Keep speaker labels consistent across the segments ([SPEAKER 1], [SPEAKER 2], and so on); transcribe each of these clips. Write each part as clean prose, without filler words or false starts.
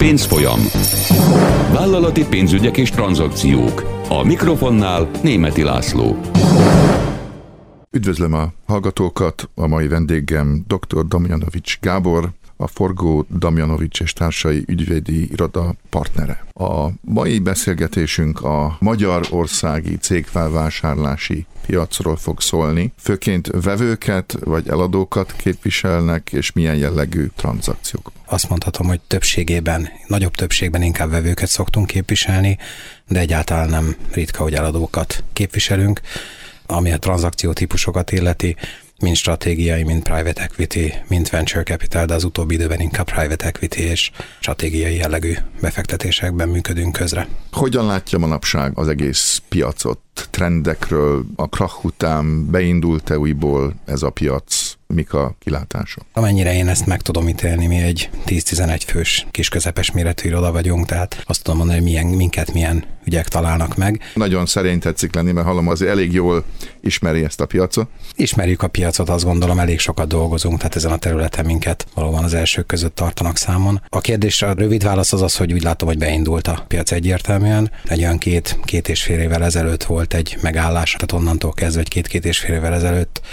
[SPEAKER 1] Pénzfolyam. Vállalati pénzügyek és tranzakciók. A mikrofonnál Németi László.
[SPEAKER 2] Üdvözlöm a hallgatókat, a mai vendégem dr. Damjanovics Gábor, a Forgó, Damjanovics és társai ügyvédi iroda partnere. A mai beszélgetésünk a magyarországi cégfelvásárlási piacról fog szólni. Főként vevőket vagy eladókat képviselnek, és milyen jellegű tranzakciók.
[SPEAKER 3] Azt mondhatom, hogy nagyobb többségben inkább vevőket szoktunk képviselni, de egyáltalán nem ritka, hogy eladókat képviselünk. Ami a tranzakció típusokat illeti, mind stratégiai, mind private equity, mind venture capital, de az utóbbi időben inkább private equity és stratégiai jellegű befektetésekben működünk közre.
[SPEAKER 2] Hogyan látja manapság az egész piacot? Trendekről, a krach után beindult-e újból ez a piac? Mik a kilátások?
[SPEAKER 3] Amennyire én ezt meg tudom ítélni, mi egy 10-11 fős kis közepes méretű iroda vagyunk, tehát azt tudom mondani, hogy minket milyen ügyek találnak meg.
[SPEAKER 2] Nagyon szerény tetszik lenni, mert hallom, azért elég jól ismeri ezt a piacot.
[SPEAKER 3] Ismerjük a piacot, azt gondolom, elég sokat dolgozunk, tehát ezen a területen minket valóban az elsők között tartanak számon. A kérdésre a rövid válasz az, hogy úgy látom, hogy beindult a piac egyértelműen. Egy olyan két és fél évvel ezelőtt volt egy megállás, tehát onnantól kezdve, hogy két és fél évvel ezelőtt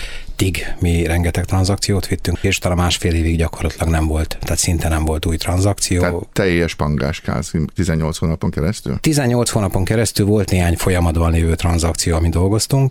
[SPEAKER 3] mi rengeteg tranzakciót vittünk, és talán másfél évig gyakorlatilag nem volt, tehát szinte nem volt új tranzakció.
[SPEAKER 2] Tehát teljes pangáskáz 18 hónapon keresztül? 18
[SPEAKER 3] hónapon keresztül volt néhány folyamatban lévő tranzakció, amit dolgoztunk,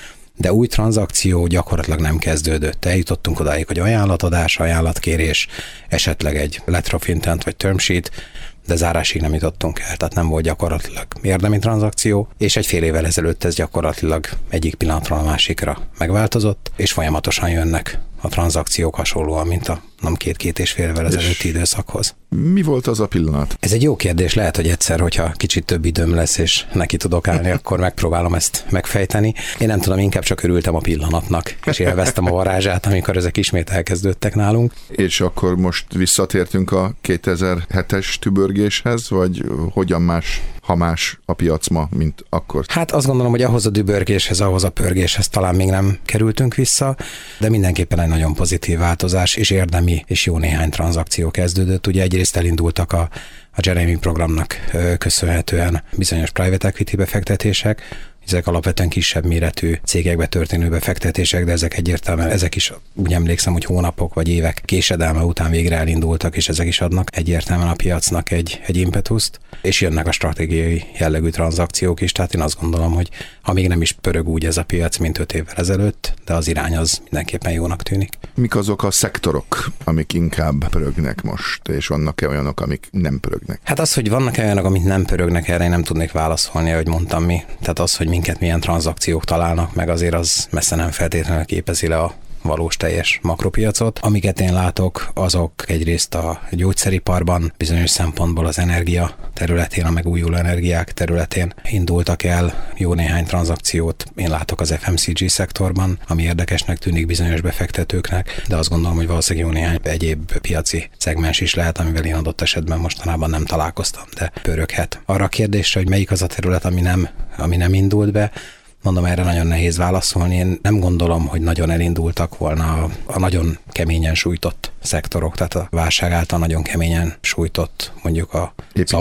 [SPEAKER 3] de új tranzakció gyakorlatilag nem kezdődött. Eljutottunk odáig, hogy ajánlatadás, ajánlatkérés, esetleg egy letter of intent vagy term sheet, de zárásig nem jutottunk el, tehát nem volt gyakorlatilag érdemi tranzakció, és egy fél évvel ezelőtt ez gyakorlatilag egyik pillanatról a másikra megváltozott, és folyamatosan jönnek a tranzakciók hasonlóan, mint a két és fél évvel ezelőtti időszakhoz.
[SPEAKER 2] Mi volt az a pillanat?
[SPEAKER 3] Ez egy jó kérdés, lehet, hogy egyszer, hogyha kicsit több időm lesz, és neki tudok állni, akkor megpróbálom ezt megfejteni. Én nem tudom, inkább csak örültem a pillanatnak, és élveztem a varázsát, amikor ezek ismét elkezdődtek nálunk.
[SPEAKER 2] És akkor most visszatértünk a 2007-es tübörgéshez, vagy hogyan más, ha más a piac ma, mint akkor?
[SPEAKER 3] Hát azt gondolom, hogy ahhoz a dübörgéshez, ahhoz a pörgéshez talán még nem kerültünk vissza, de mindenképpen egy nagyon pozitív változás, és érdemi és jó néhány tranzakció kezdődött. Ugye egyrészt elindultak a Jeremy programnak köszönhetően bizonyos private equity befektetések, ezek alapvetően kisebb méretű cégekbe történő befektetések, de ezek egyértelműen, ezek is úgy emlékszem, hogy hónapok vagy évek késedelme után végre elindultak, és ezek is adnak egyértelműen a piacnak egy impetuszt, és jönnek a stratégiai jellegű tranzakciók is, tehát én azt gondolom, hogy ha még nem is pörög úgy ez a piac, mint 5 évvel ezelőtt, de az irány az mindenképpen jónak tűnik.
[SPEAKER 2] Mik azok a szektorok, amik inkább pörögnek most, és vannak-e olyanok, amik nem pörögnek?
[SPEAKER 3] Hát az, hogy vannak-e olyanok, amik nem pörögnek, erre én nem tudnék válaszolni, ahogy mondtam mi. Tehát az, hogy minket milyen tranzakciók találnak meg, azért az messze nem feltétlenül képezi le a valós teljes makropiacot. Amiket én látok, azok egyrészt a gyógyszeriparban, bizonyos szempontból az energia területén, a megújuló energiák területén indultak el jó néhány tranzakciót. Én látok az FMCG szektorban, ami érdekesnek tűnik bizonyos befektetőknek, de azt gondolom, hogy valószínűleg jó néhány egyéb piaci szegmens is lehet, amivel én adott esetben mostanában nem találkoztam, de pöröghet. Arra a kérdésre, hogy melyik az a terület, ami nem indult be, mondom, erre nagyon nehéz válaszolni. Én nem gondolom, hogy nagyon elindultak volna a nagyon keményen sújtott szektorok, tehát a válság által nagyon keményen sújtott, mondjuk az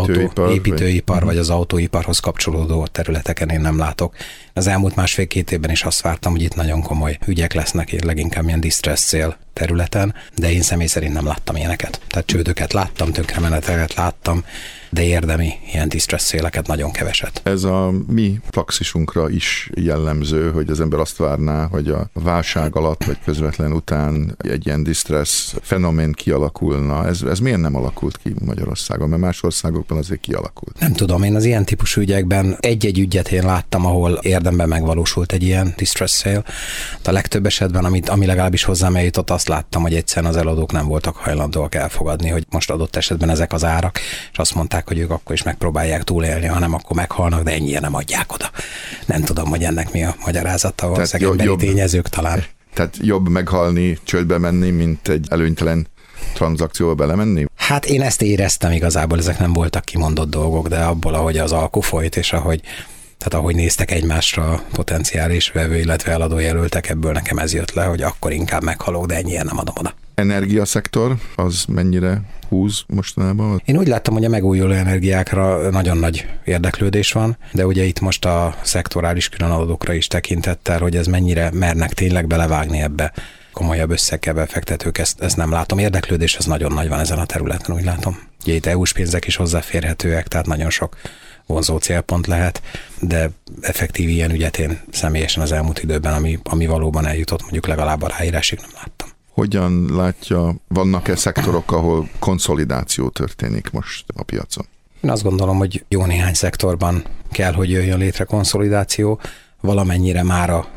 [SPEAKER 3] építőipar vagy az autóiparhoz kapcsolódó területeken én nem látok. Az elmúlt másfél-két évben is azt vártam, hogy itt nagyon komoly ügyek lesznek, én leginkább ilyen distress sale területen, de én személy szerint nem láttam ilyeneket. Tehát csődöket láttam, tönkremeneteket láttam, de érdemi ilyen distress sale-eket nagyon keveset.
[SPEAKER 2] Ez a mi praxisunkra is jellemző, hogy az ember azt várná, hogy a válság alatt vagy közvetlen után egy ilyen distress fenomén kialakulna. Ez miért nem alakult ki Magyarországon? Mert más országokban azért kialakult.
[SPEAKER 3] Nem tudom, én az ilyen típusú ügyekben egy-egy ügyet én láttam, ahol érdemben megvalósult egy ilyen distress sale. De a legtöbb esetben, ami legalábbis hozzám eljutott, azt láttam, hogy egyszerűen az eladók nem voltak hajlandóak elfogadni, hogy most adott esetben ezek az árak, és azt mondták, hogy ők akkor is megpróbálják túlélni, hanem akkor meghalnak, de ennyire nem adják oda. Nem tudom, hogy ennek mi a magyarázata, valószínűleg emberi tényezők talán.
[SPEAKER 2] Tehát jobb meghalni, csődbe menni, mint egy előnytelen tranzakcióba belemenni?
[SPEAKER 3] Hát én ezt éreztem igazából, ezek nem voltak kimondott dolgok, de abból, ahogy az alku folyt, és ahogy néztek egymásra a potenciális vevő, illetve eladó jelöltek, ebből nekem ez jött le, hogy akkor inkább meghalok, de ennyien nem adom oda.
[SPEAKER 2] energiaszektor, az mennyire húz mostanában?
[SPEAKER 3] Én úgy láttam, hogy a megújuló energiákra nagyon nagy érdeklődés van, de ugye itt most a szektorális különadókra is tekintettel, hogy ez mennyire mernek tényleg belevágni ebbe komolyabb összeggel befektetők, ezt nem látom. Érdeklődés az nagyon nagy van ezen a területen, úgy látom. Ugye itt EU-s pénzek is hozzáférhetőek, tehát nagyon sok vonzó célpont lehet, de effektív ilyen ügyet én személyesen az elmúlt időben, ami valóban eljutott, mondjuk legalább a ráírásig nem láttam.
[SPEAKER 2] Hogyan látja, vannak-e szektorok, ahol konszolidáció történik most a piacon?
[SPEAKER 3] Én azt gondolom, hogy jó néhány szektorban kell, hogy jöjjön létre konszolidáció, valamennyire már a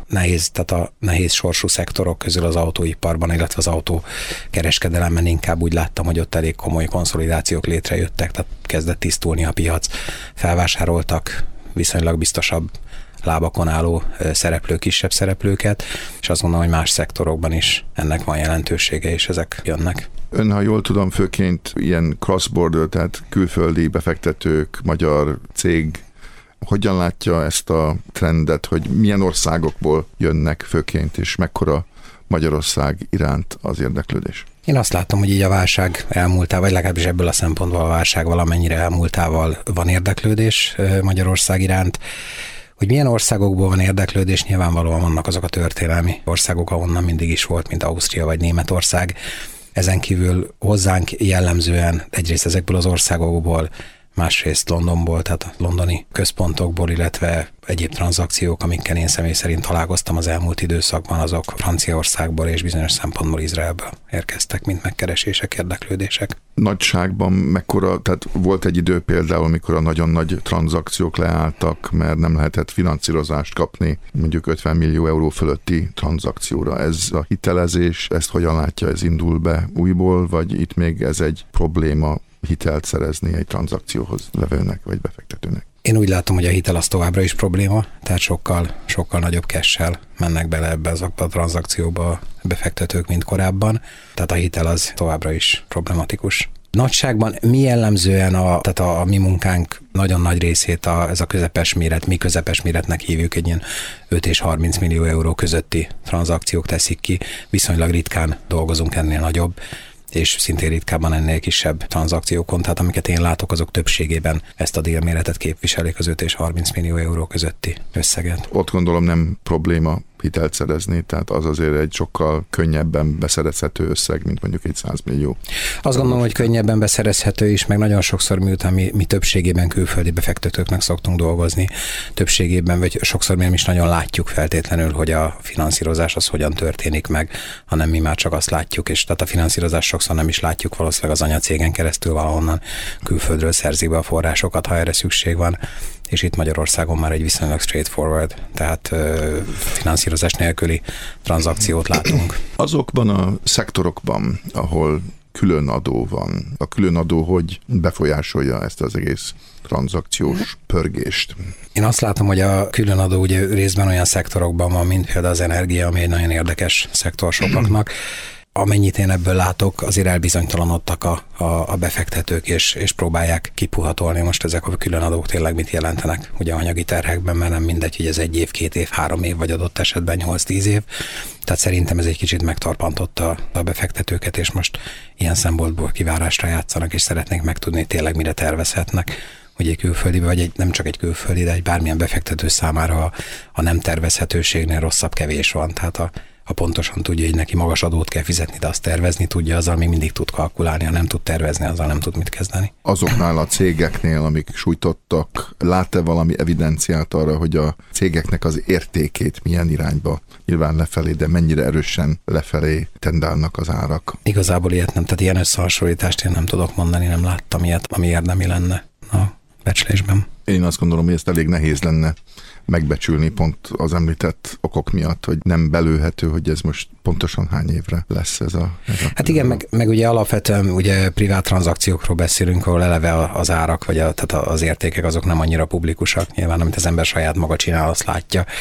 [SPEAKER 3] nehéz sorsú szektorok közül az autóiparban, illetve az autókereskedelemben inkább úgy láttam, hogy ott elég komoly konszolidációk létrejöttek, tehát kezdett tisztulni a piac, felvásároltak viszonylag biztosabb lábakon álló szereplők, kisebb szereplőket, és azt gondolom, hogy más szektorokban is ennek van jelentősége, és ezek jönnek.
[SPEAKER 2] Ön, ha jól tudom, főként ilyen cross-border, tehát külföldi befektetők, magyar cég, hogyan látja ezt a trendet, hogy milyen országokból jönnek főként, és mekkora Magyarország iránt az érdeklődés?
[SPEAKER 3] Én azt látom, hogy így a válság elmúltával, vagy legalábbis ebből a szempontból a válság valamennyire elmúltával van érdeklődés Magyarország iránt. Hogy milyen országokból van érdeklődés, nyilvánvalóan vannak azok a történelmi országok, ahonnan mindig is volt, mint Ausztria vagy Németország. Ezen kívül hozzánk jellemzően egyrészt ezekből az országokból, másrészt Londonból, tehát a londoni központokból, illetve egyéb tranzakciók, amikkel én személy szerint találkoztam az elmúlt időszakban, azok Franciaországból és bizonyos szempontból Izraelből érkeztek, mint megkeresések, érdeklődések.
[SPEAKER 2] Nagyságban mekkora, tehát volt egy idő például, amikor a nagyon nagy tranzakciók leálltak, mert nem lehetett finanszírozást kapni, mondjuk 50 millió euró fölötti tranzakcióra. Ez a hitelezés, ezt hogyan látja, ez indul be újból, vagy itt még ez egy probléma hitelt szerezni egy tranzakcióhoz levőnek vagy befektetőnek?
[SPEAKER 3] Én úgy látom, hogy a hitel az továbbra is probléma, tehát sokkal nagyobb cash-sel mennek bele ebbe azokba a tranzakcióba a befektetők, mint korábban, tehát a hitel az továbbra is problematikus. Nagyságban mi jellemzően tehát a mi munkánk nagyon nagy részét ez a közepes méret, mi közepes méretnek hívjuk, egy ilyen 5 és 30 millió euró közötti tranzakciók teszik ki, viszonylag ritkán dolgozunk ennél nagyobb, és szintén ritkábban ennél kisebb tranzakciókon, tehát amiket én látok, azok többségében ezt a dílméretet képviselik, az 5 és 30 millió euró közötti összeget.
[SPEAKER 2] Ott gondolom nem probléma hitelt szerezni, tehát az azért egy sokkal könnyebben beszerezhető összeg, mint mondjuk egy 100 millió.
[SPEAKER 3] Azt gondolom, hogy könnyebben beszerezhető is, meg nagyon sokszor miután mi többségében külföldi befektetőknek szoktunk dolgozni, többségében, vagy sokszor mi nem is nagyon látjuk feltétlenül, hogy a finanszírozás az hogyan történik meg, hanem mi már csak azt látjuk, és tehát a finanszírozás sokszor nem is látjuk, valószínűleg az anyacégen keresztül valahonnan külföldről szerzik be a forrásokat, ha erre szükség van, és itt Magyarországon már egy viszonylag straightforward, tehát finanszírozás nélküli tranzakciót látunk.
[SPEAKER 2] Azokban a szektorokban, ahol különadó van, a különadó hogy befolyásolja ezt az egész tranzakciós pörgést?
[SPEAKER 3] Én azt látom, hogy a különadó ugye részben olyan szektorokban van, mint például az energia, ami egy nagyon érdekes szektor sokaknak. Amennyit én ebből látok, azért elbizonytalanodtak a befektetők, és próbálják kipuhatolni most ezek a különadók tényleg mit jelentenek ugye anyagi terhekben, mert nem mindegy, hogy ez 1 év, 2 év, 3 év, vagy adott esetben 8-10 év. Tehát szerintem ez egy kicsit megtarpantotta a befektetőket, és most ilyen szempontból kivárásra játszanak, és szeretnék megtudni, tényleg mire tervezhetnek, hogy egy külföldi, vagy nem csak egy külföldi, de egy bármilyen befektető számára a nem tervezhetőségnél rosszabb kevés van. Tehát ha pontosan tudja, hogy neki magas adót kell fizetni, de azt tervezni tudja, azzal még mindig tud kalkulálni, ha nem tud tervezni, azzal nem tud mit kezdeni.
[SPEAKER 2] Azoknál a cégeknél, amik sújtottak, lát-e valami evidenciát arra, hogy a cégeknek az értékét milyen irányba, nyilván lefelé, de mennyire erősen lefelé tendálnak az árak?
[SPEAKER 3] Igazából ilyet nem, tehát ilyen összehasonlítást én nem tudok mondani, nem láttam ilyet, ami érdemi lenne a becslésben.
[SPEAKER 2] Én azt gondolom, hogy ezt elég nehéz lenne megbecsülni pont az említett okok miatt, hogy nem belőhető, hogy ez most pontosan hány évre lesz ez a
[SPEAKER 3] Hát igen, meg ugye alapvetően ugye privát tranzakciókról beszélünk, ahol eleve az árak, vagy tehát az értékek azok nem annyira publikusak, nyilván amit az ember saját maga csinál, azt látja,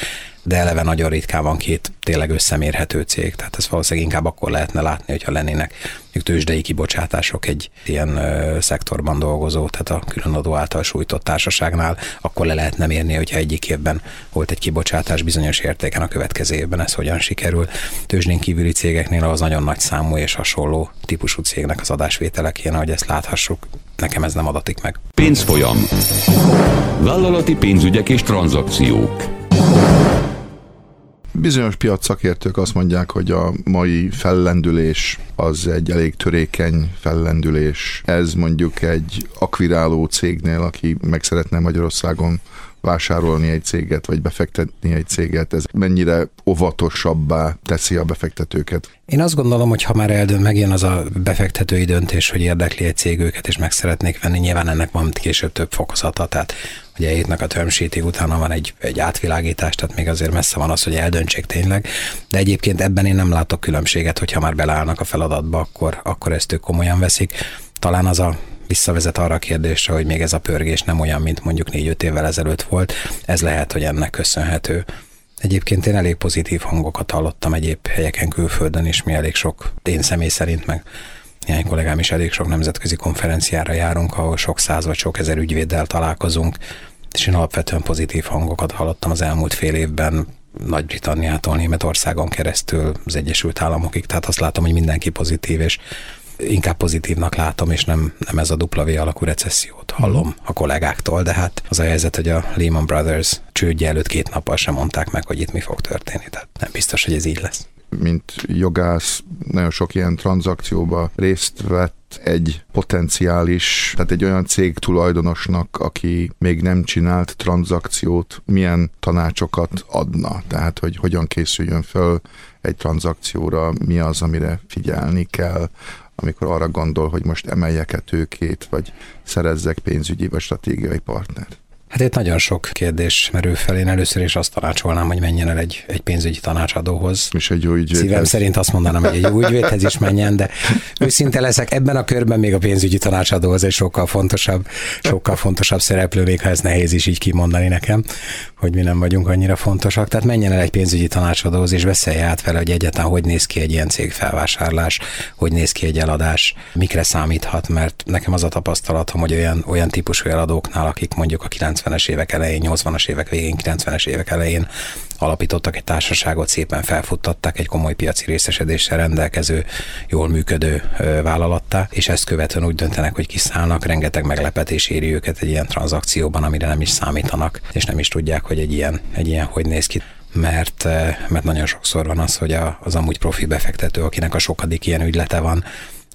[SPEAKER 3] de eleve nagyon ritkán van két tényleg összemérhető cég, tehát ez valószínűleg inkább akkor lehetne látni, hogyha lennének tőzsdei kibocsátások egy ilyen szektorban dolgozó, tehát a különadó által sújtott társaságnál, akkor le lehetne mérni, hogyha egyik évben volt egy kibocsátás bizonyos értéken, a következő évben ez hogyan sikerül. Tőzsdén kívüli cégeknél az nagyon nagy számú és hasonló típusú cégnek az adásvétele kéne, hogy ezt láthassuk. Nekem ez nem adatik meg.
[SPEAKER 1] Pénzfolyam. Vállalati pénzügyek és tranzakciók.
[SPEAKER 2] Bizonyos piacszakértők azt mondják, hogy a mai fellendülés az egy elég törékeny fellendülés. Ez mondjuk egy akviráló cégnél, aki meg szeretne Magyarországon vásárolni egy céget, vagy befektetni egy céget, ez mennyire óvatosabbá teszi a befektetőket?
[SPEAKER 3] Én azt gondolom, hogy ha már megjön az a befektetői döntés, hogy érdekli egy cég őket, és meg szeretnék venni, nyilván ennek van később több fokozata, tehát ugye hétnek a term sheetig utána van egy átvilágítás, tehát még azért messze van az, hogy eldöntsék tényleg, de egyébként ebben én nem látok különbséget, hogyha már beleállnak a feladatba, akkor ezt ők komolyan veszik. Talán az visszavezet arra a kérdésre, hogy még ez a pörgés nem olyan, mint mondjuk 4-5 évvel ezelőtt volt. Ez lehet, hogy ennek köszönhető. Egyébként én elég pozitív hangokat hallottam egyéb helyeken külföldön is, mi elég sok, én személy szerint meg néhány kollégám is elég sok nemzetközi konferenciára járunk, ahol sok száz vagy sok ezer ügyvéddel találkozunk, és én alapvetően pozitív hangokat hallottam az elmúlt fél évben, Nagy-Britanniától, Németországon keresztül, az Egyesült Államokig, tehát azt látom, hogy mindenki pozitív, és inkább pozitívnak látom, és nem ez a W alakú recessziót hallom a kollégáktól, de hát az a helyzet, hogy a Lehman Brothers csődje előtt 2 nappal sem mondták meg, hogy itt mi fog történni, tehát nem biztos, hogy ez így lesz.
[SPEAKER 2] Mint jogász nagyon sok ilyen tranzakcióba részt vett egy potenciális, tehát egy olyan cég tulajdonosnak, aki még nem csinált tranzakciót, milyen tanácsokat adna? Tehát, hogy hogyan készüljön föl egy tranzakcióra, mi az, amire figyelni kell, amikor arra gondol, hogy most emeljek-e tőkét, vagy szerezzek pénzügyi vagy stratégiai partnert?
[SPEAKER 3] Hát itt nagyon sok kérdés merül fel. Én először is azt tanácsolnám, hogy menjen el egy pénzügyi tanácsadóhoz.
[SPEAKER 2] És egy jó ügyvédhez.
[SPEAKER 3] Szívem szerint azt mondanám, hogy egy jó ügyvédhez is menjen, de őszinte leszek, ebben a körben még a pénzügyi tanácsadóhoz egy sokkal fontosabb szereplő, még ha ez nehéz is így kimondani nekem, hogy mi nem vagyunk annyira fontosak. Tehát menjen el egy pénzügyi tanácsadóhoz, és beszélje át vele, hogy egyáltalán hogy néz ki egy ilyen cégfelvásárlás, hogy néz ki egy eladás, mikre számíthat, mert nekem az a tapasztalatom, hogy olyan típusú eladóknál, akik mondjuk a 90-es évek elején, 80-as évek végén, 90-es évek elején alapítottak egy társaságot, szépen felfuttatták egy komoly piaci részesedéssel rendelkező, jól működő vállalattá, és ezt követően úgy döntenek, hogy kiszállnak, rengeteg meglepetés éri őket egy ilyen tranzakcióban, amire nem is számítanak, és nem is tudják, hogy egy ilyen hogy néz ki. Mert nagyon sokszor van az, hogy az amúgy profi befektető, akinek a sokadik ilyen ügylete van,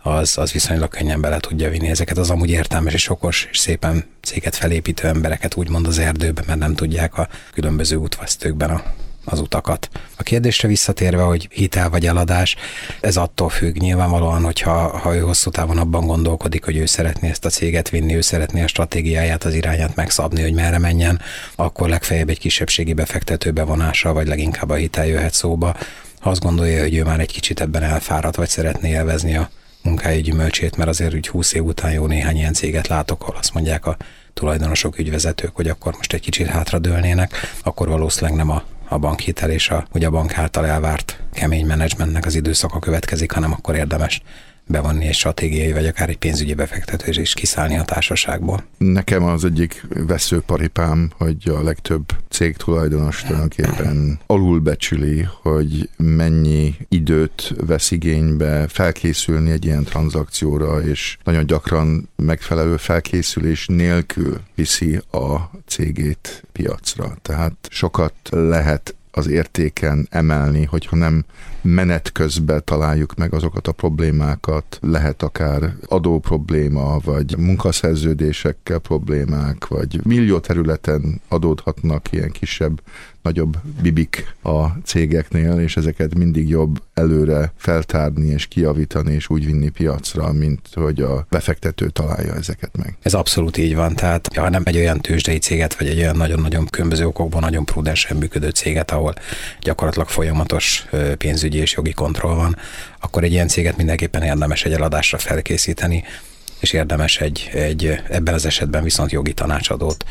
[SPEAKER 3] az viszonylag könnyen bele tudja vinni ezeket az amúgy értelmes és okos és szépen céget felépítő embereket úgymond az erdőbe, mert nem tudják a különböző útvesztőkben az utakat. A kérdésre visszatérve, hogy hitel vagy eladás, ez attól függ nyilvánvalóan, hogyha ő hosszú távon abban gondolkodik, hogy ő szeretné ezt a céget vinni, ő szeretné a stratégiáját, az irányát megszabni, hogy merre menjen, akkor legfeljebb egy kisebbségi befektető bevonása, vagy leginkább a hitel jöhet szóba. Ha azt gondolja, hogy ő már egy kicsit ebben elfáradt, vagy szeretné élvezni a munkája gyümölcsét, mert azért úgy 20 év után jó néhány ilyen céget látok, ahol azt mondják a tulajdonosok, ügyvezetők, hogy akkor most egy kicsit hátradőlnének, akkor valószínűleg nem a bankhitel és a bank által elvárt kemény menedzsmentnek az időszaka következik, hanem akkor érdemes bevonni egy stratégiai, vagy akár egy pénzügyi befektető és kiszállni a társaságból.
[SPEAKER 2] Nekem az egyik veszőparipám, hogy a legtöbb cég tulajdonos tulajdonképpen alulbecsüli, hogy mennyi időt vesz igénybe felkészülni egy ilyen tranzakcióra, és nagyon gyakran megfelelő felkészülés nélkül viszi a cégét piacra. Tehát sokat lehet az értéken emelni, hogyha nem menet közben találjuk meg azokat a problémákat, lehet akár adó probléma, vagy munkaszerződésekkel problémák, vagy millió területen adódhatnak ilyen kisebb, nagyobb bibik a cégeknél, és ezeket mindig jobb előre feltárni és kijavítani, és úgy vinni piacra, mint hogy a befektető találja ezeket meg.
[SPEAKER 3] Ez abszolút így van, tehát ha nem egy olyan tőzsdei céget, vagy egy olyan nagyon-nagyon különböző okokban nagyon prudensen működő céget, ahol gyakorlatilag folyamatos pénzügyi és jogi kontroll van, akkor egy ilyen céget mindenképpen érdemes egy eladásra felkészíteni, és érdemes egy ebben az esetben viszont jogi tanácsadót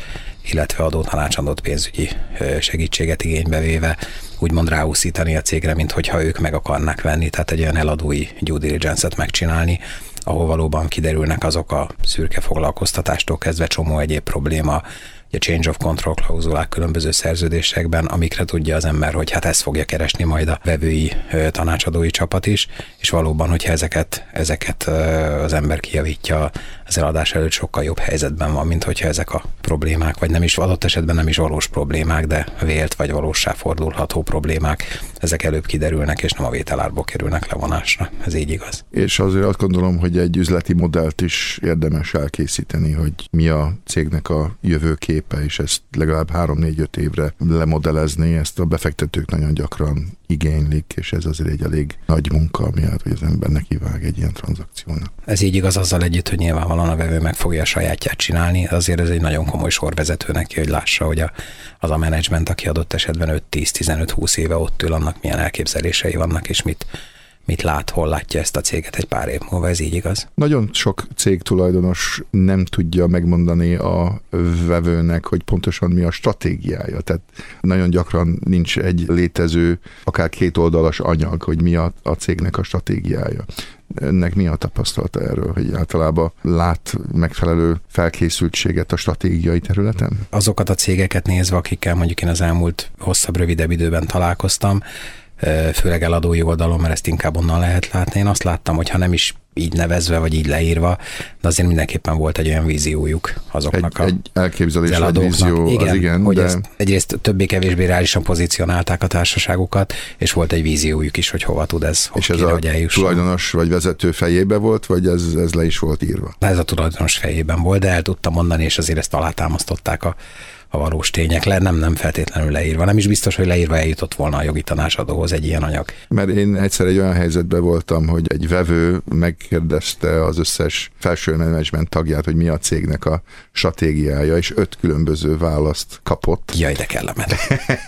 [SPEAKER 3] illetve adótanácsadót, pénzügyi segítséget igénybe véve úgymond ráúszítani a cégre, mint hogyha ők meg akarnák venni, tehát egy olyan eladói due diligence-et megcsinálni, ahol valóban kiderülnek azok a szürke foglalkoztatástól kezdve csomó egyéb probléma, a change of control klauzulák különböző szerződésekben, amikre tudja az ember, hogy hát ezt fogja keresni majd a vevői tanácsadói csapat is, és valóban, hogyha ezeket az ember kijavítja, az eladás előtt sokkal jobb helyzetben van, mint hogyha ezek a problémák, vagy nem is adott esetben nem is valós problémák, de vélt vagy valóssá fordulható problémák, ezek előbb kiderülnek, és nem a vételárból kerülnek levonásra. Ez így igaz.
[SPEAKER 2] És azért azt gondolom, hogy egy üzleti modellt is érdemes elkészíteni, hogy mi a cégnek a jövőképe, és ezt legalább 3-4-5 évre lemodellezni, ezt a befektetők nagyon gyakran igénylik, és ez azért egy elég nagy munka, miatt, hogy az ember nekivág egy ilyen tranzakciónak.
[SPEAKER 3] Ez így igaz azzal együtt, hogy nyilvánvalóan a vevő meg fogja a sajátját csinálni, azért ez egy nagyon komoly sorvezető neki, hogy lássa, hogy az a menedzsment, aki adott esetben 5-10-15-20 éve ott ül, annak milyen elképzelései vannak, és mit lát, hol látja ezt a céget egy pár év múlva, ez így igaz?
[SPEAKER 2] Nagyon sok cégtulajdonos nem tudja megmondani a vevőnek, hogy pontosan mi a stratégiája. Tehát nagyon gyakran nincs egy létező, akár 2 oldalas anyag, hogy mi a cégnek a stratégiája. Önnek mi a tapasztalata erről, hogy általában lát megfelelő felkészültséget a stratégiai területen? Azokat
[SPEAKER 3] a cégeket nézve, akikkel mondjuk én az elmúlt hosszabb, rövidebb időben találkoztam, főleg eladói oldalon, mert ezt inkább onnan lehet látni. Én azt láttam, hogy ha nem is így nevezve, vagy így leírva, de azért mindenképpen volt egy olyan víziójuk azoknak
[SPEAKER 2] egy elképzelés, egy vízió,
[SPEAKER 3] igen,
[SPEAKER 2] az igen,
[SPEAKER 3] hogy
[SPEAKER 2] de...
[SPEAKER 3] egyrészt többé-kevésbé reálisan pozícionálták a társaságukat, és volt egy víziójuk is, hogy hova tud ez,
[SPEAKER 2] és ez a tulajdonos vagy vezető fejébe volt, vagy ez le is volt írva?
[SPEAKER 3] Ez a tulajdonos fejében volt, de el tudtam mondani, és azért ezt alátámasztották a valós tények, nem feltétlenül leírva. Nem is biztos, hogy leírva eljutott volna a jogi tanácsadóhoz egy ilyen anyag.
[SPEAKER 2] Mert én egyszer egy olyan helyzetben voltam, hogy egy vevő megkérdezte az összes felső menedzsment tagját, hogy mi a cégnek a stratégiája, és 5 különböző választ kapott.
[SPEAKER 3] Jaj, de kellemetlen.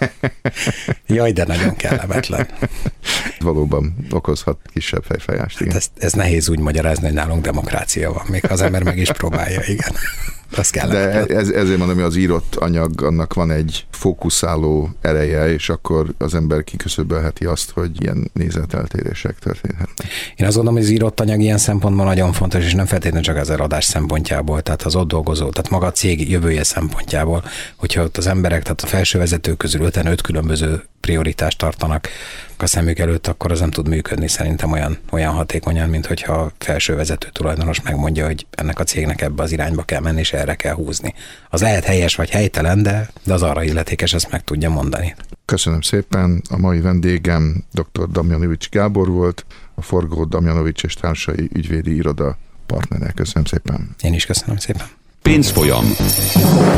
[SPEAKER 3] Jaj, de nagyon kellemetlen.
[SPEAKER 2] Valóban okozhat kisebb fejfájást.
[SPEAKER 3] Hát ez nehéz úgy magyarázni, hogy nálunk demokrácia van. Még az ember meg is próbálja, igen.
[SPEAKER 2] De ezért mondom, hogy az írott anyag, annak van egy fókuszáló ereje, és akkor az ember kiküszöbölheti azt, hogy ilyen nézeteltérések történhetnek.
[SPEAKER 3] Én azt gondolom, hogy az írott anyag ilyen szempontból nagyon fontos, és nem feltétlenül csak az eladás szempontjából, tehát az ott dolgozó, tehát maga a cég jövője szempontjából, hogyha ott az emberek, tehát a felső vezetők közül 5 különböző prioritást tartanak a szemük előtt, akkor az nem tud működni szerintem olyan hatékonyan, mint hogyha a felső vezető tulajdonos megmondja, hogy ennek a cégnek ebbe az irányba kell menni, és erre kell húzni. Az lehet helyes vagy helytelen, de az arra illetékes, ezt meg tudja mondani.
[SPEAKER 2] Köszönöm szépen. A mai vendégem dr. Damjanovics Gábor volt, a Forgó Damjanovics és társai ügyvédi iroda partnere. Köszönöm szépen.
[SPEAKER 3] Én is köszönöm szépen.
[SPEAKER 1] Pénzfolyam.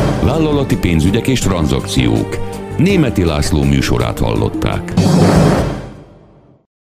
[SPEAKER 1] Vállalati pénzügyek és tranzakciók. Németi László műsorát hallották.